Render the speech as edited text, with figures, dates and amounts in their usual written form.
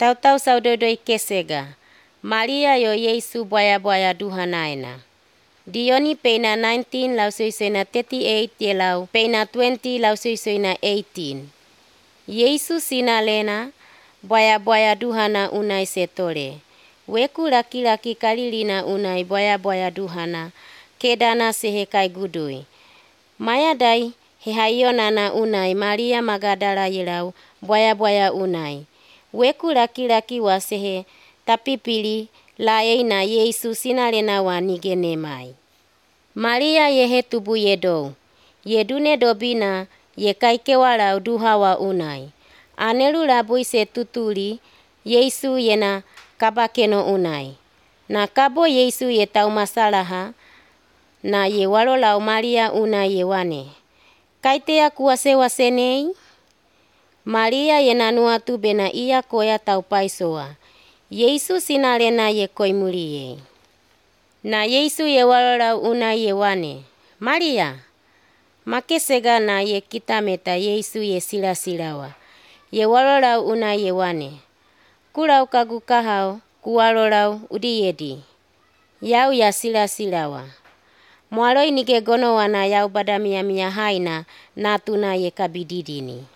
Tautau saudodoi kesega. Maria yo Yesu boya duhanaena. Dioni peina 19 lau soisoina 38 ye lau peina 20 lau soisoina 18. Yesu sina lena boya duhana unai setole. Weku laki-laki kalilina unai boya duhana kedana sehekai gudui. Mayadai hehayonana unai Maria Magdala yelau boya unai. Weku laki-laki wa sehe tapipili laena Yesu sinalena wa nigene mai. Maria yehe tubu yedou. Yedune dobina ye kaikewalau duhawa unai. Anelu labui se tutuli Yesu yena kabakeno unai. Na kabo Yesu ye tau masalaha na ye walolau Maria unai ye wane. Kaitea kuase wasenei? Maria ye nanuatu bena ia koya tau paisoa. Yesu sinalena ye koimulie. Na Yesu ye walolau unai ye wane. Maria, makesega na ye kitameta Yesu ye silasilawa. Ye walolau unai ye wane. Kulau kagu kahau kuwalolau udiyedi. Yau ya silasilawa. Mwaloi nige gono wana yau badamia haina natuna ye kabididini.